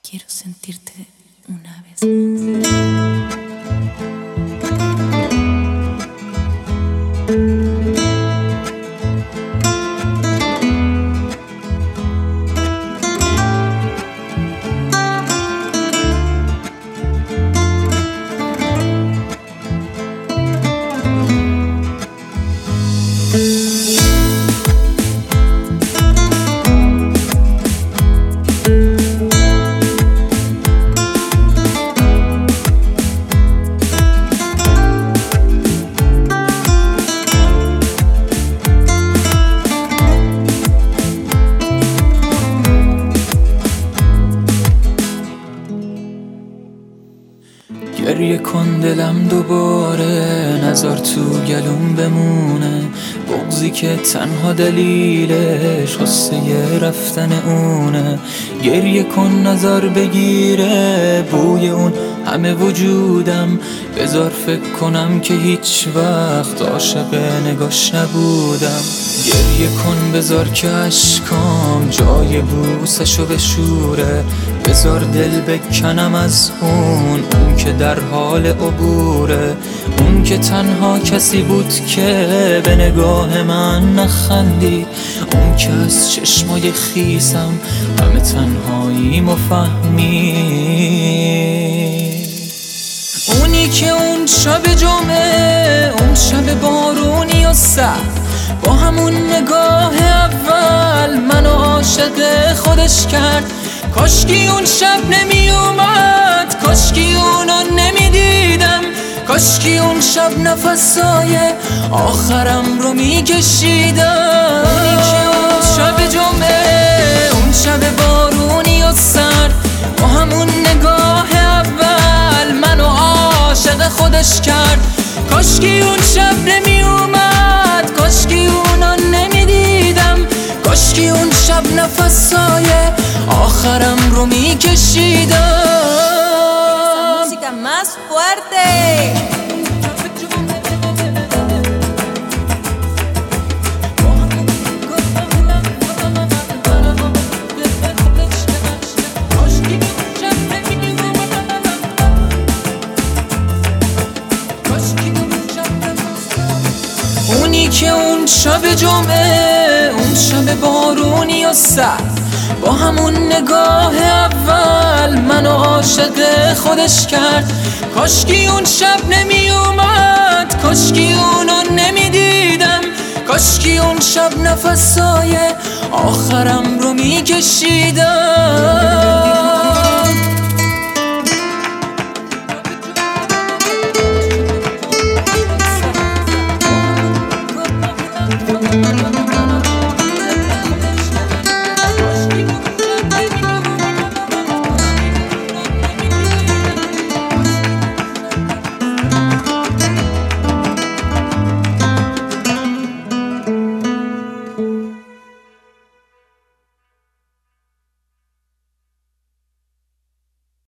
Quiero sentirte una vez más. گریه کن دلم دوباره، نذار تو گلوم بمونه بغضی که تنها دلیلش غصه رفتن اونه. گریه کن نذار بگیره بوی اون همه وجودم، بذار فکر کنم که هیچ وقت عاشق نگاش نبودم. گریه کن بذار که عشقام جای بوسشو بشوره، بذار دل بکنم از اون که در حال عبوره، اون که تنها کسی بود که به نگاه من نخندید، اون که از چشمای خیسم همه تنهاییمو فهمید، اونی که اون شب جمعه، اون شب بارونی و سرد، با همون نگاه اول منو عاشق خودش کرد. کاشکی اون شب نمی اومد، کاشکی اونو نمی دیدم، کاشکی اون شب نفسای آخرم رو می کشیدم. اونی که اون شب جمعه، اون شب بارونی و سرد، با همون نگاه اول منو عاشق خودش کرد. کاشکی اون شب نمی اومد، کاشکی اونو نمی دیدم، کاشکی اون شب نفسای آخرم رو می کشیدم. Música más fuerte. اونی که اون شب جمعه، اون شب بارونی و سرد، با همون نگاه اول منو عاشق خودش کرد. کاشکی اون شب نمی اومد، کاشکی اونو نمی دیدم، کاشکی اون شب نفسای آخرم رو می کشیدم.